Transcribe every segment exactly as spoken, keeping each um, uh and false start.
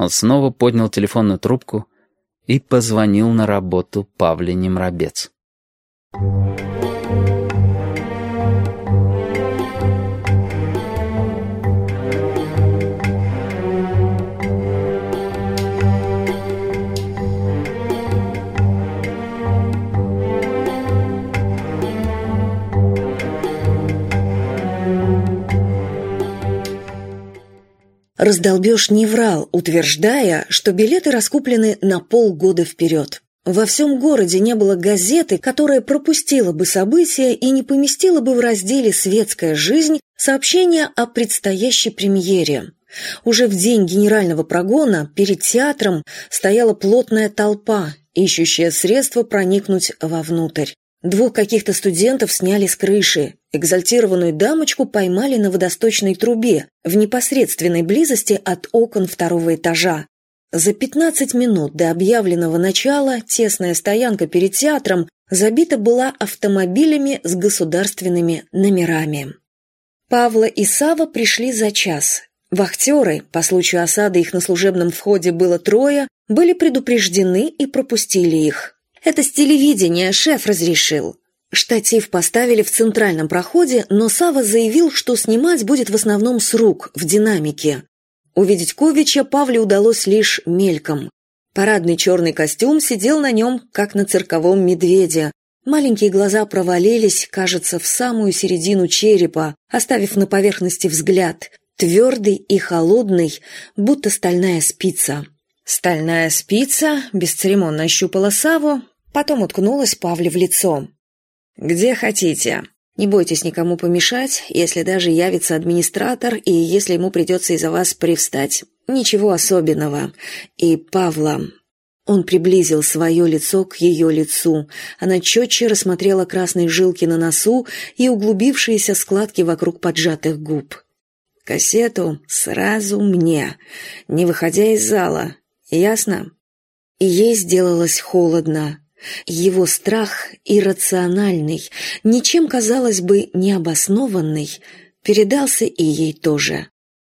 Он снова поднял телефонную трубку и позвонил на работу Павле Немрабец. Раздолбеж не врал, утверждая, что билеты раскуплены на полгода вперед. Во всем городе не было газеты, которая пропустила бы события и не поместила бы в разделе «Светская жизнь» сообщение о предстоящей премьере. Уже в день генерального прогона перед театром стояла плотная толпа, ищущая средства проникнуть вовнутрь. Двух каких-то студентов сняли с крыши. Экзальтированную дамочку поймали на водосточной трубе, в непосредственной близости от окон второго этажа. За пятнадцать минут до объявленного начала тесная стоянка перед театром забита была автомобилями с государственными номерами. Павла и Сава пришли за час. Вахтеры, по случаю осады их на служебном входе было трое, были предупреждены и пропустили их. «Это с телевидения, шеф разрешил». Штатив поставили в центральном проходе, но Сава заявил, что снимать будет в основном с рук, в динамике. Увидеть Ковича Павле удалось лишь мельком. Парадный черный костюм сидел на нем, как на цирковом медведе. Маленькие глаза провалились, кажется, в самую середину черепа, оставив на поверхности взгляд, твердый и холодный, будто стальная спица. Стальная спица бесцеремонно ощупала Саву, потом уткнулась Павле в лицо. «Где хотите. Не бойтесь никому помешать, если даже явится администратор и если ему придется из-за вас привстать. Ничего особенного. И Павла...» Он приблизил свое лицо к ее лицу. Она четче рассмотрела красные жилки на носу и углубившиеся складки вокруг поджатых губ. «Кассету сразу мне, не выходя из зала. Ясно?» И ей сделалось холодно. Его страх, иррациональный, ничем, казалось бы, необоснованный, передался и ей тоже.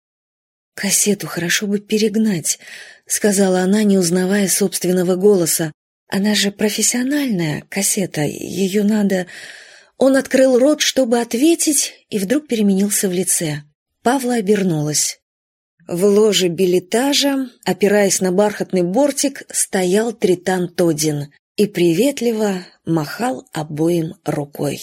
«Кассету хорошо бы перегнать», — сказала она, не узнавая собственного голоса. «Она же профессиональная кассета, ее надо...» Он открыл рот, чтобы ответить, и вдруг переменился в лице. Павла обернулась. В ложе биллетажа, опираясь на бархатный бортик, стоял Тритан Тодин и приветливо махал обоим рукой.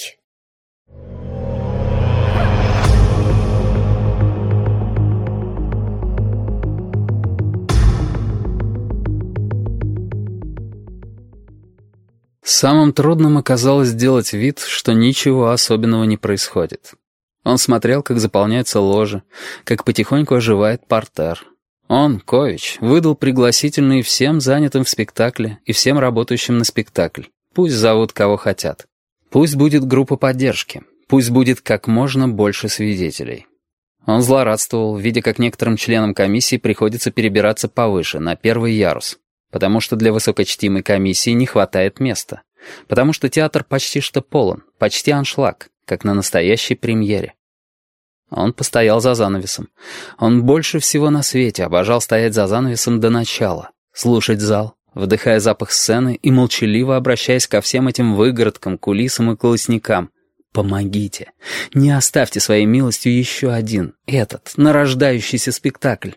Самым трудным оказалось сделать вид, что ничего особенного не происходит. Он смотрел, как заполняется ложа, как потихоньку оживает партер. Он, Кович, выдал пригласительные всем занятым в спектакле и всем работающим на спектакль. Пусть зовут кого хотят. Пусть будет группа поддержки. Пусть будет как можно больше свидетелей. Он злорадствовал, видя, как некоторым членам комиссии приходится перебираться повыше, на первый ярус. Потому что для высокочтимой комиссии не хватает места. Потому что театр почти что полон, почти аншлаг, как на настоящей премьере. Он постоял за занавесом. Он больше всего на свете обожал стоять за занавесом до начала, слушать зал, вдыхая запах сцены и молчаливо обращаясь ко всем этим выгородкам, кулисам и колосникам. «Помогите! Не оставьте своей милостью еще один, этот, нарождающийся спектакль!»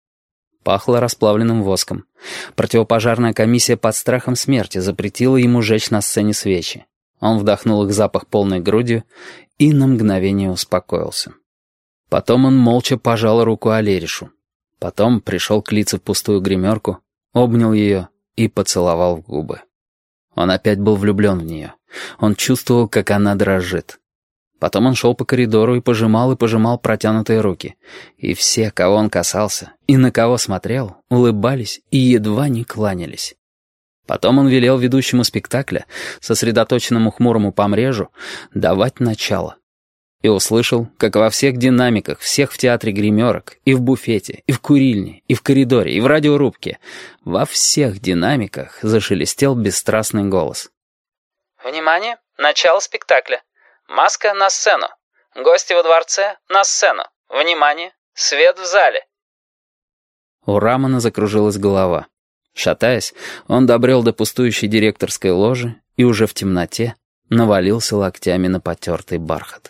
Пахло расплавленным воском. Противопожарная комиссия под страхом смерти запретила ему жечь на сцене свечи. Он вдохнул их запах полной грудью и на мгновение успокоился. Потом он молча пожал руку Алеришу. Потом пришел к Лице в пустую гримерку, обнял ее и поцеловал в губы. Он опять был влюблен в нее. Он чувствовал, как она дрожит. Потом он шел по коридору и пожимал и пожимал протянутые руки. И все, кого он касался и на кого смотрел, улыбались и едва не кланялись. Потом он велел ведущему спектакля, сосредоточенному хмурому помрежу, давать начало. И услышал, как во всех динамиках, всех в театре гримерок, и в буфете, и в курильне, и в коридоре, и в радиорубке, во всех динамиках зашелестел бесстрастный голос. «Внимание! Начало спектакля! Маска на сцену! Гости во дворце на сцену! Внимание! Свет в зале!» У Рамона закружилась голова. Шатаясь, он добрел до пустующей директорской ложи и уже в темноте навалился локтями на потертый бархат.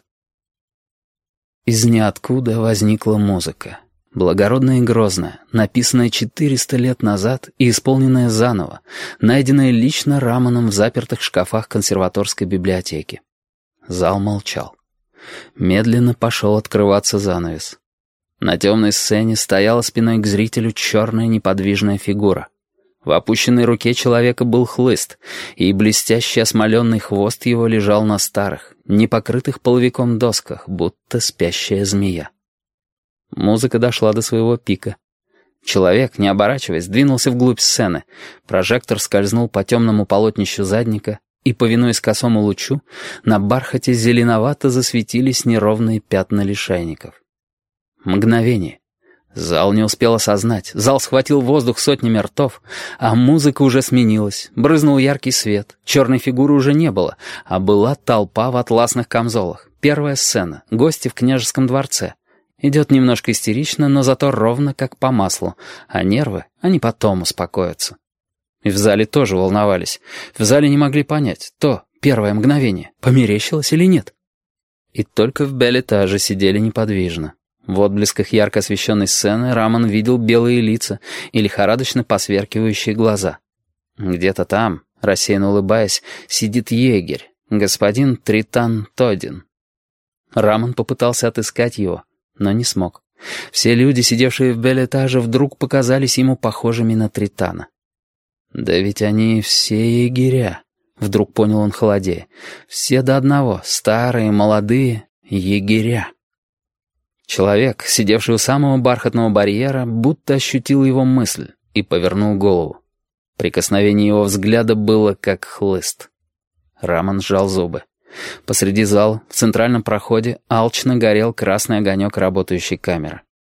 Из ниоткуда возникла музыка. Благородная и грозная, написанная четыреста лет назад и исполненная заново, найденная лично Рамоном в запертых шкафах консерваторской библиотеки. Зал молчал. Медленно пошел открываться занавес. На темной сцене стояла спиной к зрителю черная неподвижная фигура. В опущенной руке человека был хлыст, и блестящий осмоленный хвост его лежал на старых, не покрытых половиком досках, будто спящая змея. Музыка дошла до своего пика. Человек, не оборачиваясь, двинулся вглубь сцены. Прожектор скользнул по темному полотнищу задника, и, повинуясь косому лучу, на бархате зеленовато засветились неровные пятна лишайников. Мгновение. Зал не успел осознать. Зал схватил воздух сотнями ртов, а музыка уже сменилась. Брызнул яркий свет. Черной фигуры уже не было, а была толпа в атласных камзолах. Первая сцена. Гости в княжеском дворце. Идет немножко истерично, но зато ровно как по маслу. А нервы, они потом успокоятся. И в зале тоже волновались. В зале не могли понять, то первое мгновение, померещилось или нет. И только в бельэтаже сидели неподвижно. В отблесках ярко освещенной сцены Рамон видел белые лица и лихорадочно посверкивающие глаза. Где-то там, рассеянно улыбаясь, сидит егерь, господин Тритан Тодин. Рамон попытался отыскать его, но не смог. Все люди, сидевшие в бельэтаже, вдруг показались ему похожими на Тритана. «Да ведь они все егеря», — вдруг понял он холодея. «Все до одного, старые, молодые, егеря». Человек, сидевший у самого бархатного барьера, будто ощутил его мысль и повернул голову. Прикосновение его взгляда было как хлыст. Рамон сжал зубы. Посреди зала, в центральном проходе, алчно горел красный огонек работающей камеры.